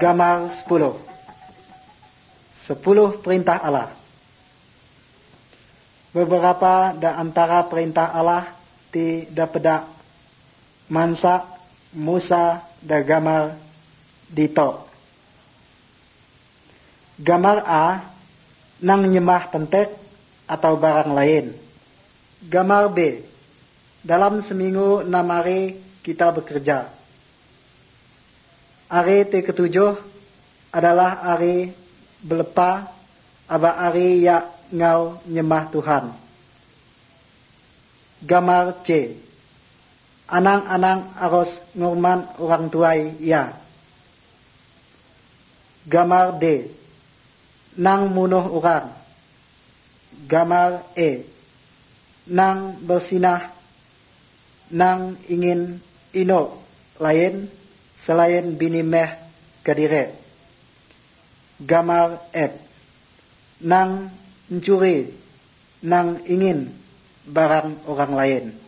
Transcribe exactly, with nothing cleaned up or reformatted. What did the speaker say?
Gambar sepuluh. Sepuluh perintah Allah. Beberapa di antara perintah Allah tidak pada mansa Musa dan gambar dito. Gambar A nang nyemah pentek atau barang lain. Gambar B, dalam seminggu enam hari kita bekerja. Hari T ketujuh adalah hari belepa, aba hari ya ngau nyemah Tuhan. Gambar C, anang-anang harus ngurman orang tuai ya. Gambar D, nang munuh orang. Gambar E, nang bersinah, nang ingin ino lain selain bini meh kadire. Gambar F, nang mencuri, nang ingin barang orang lain.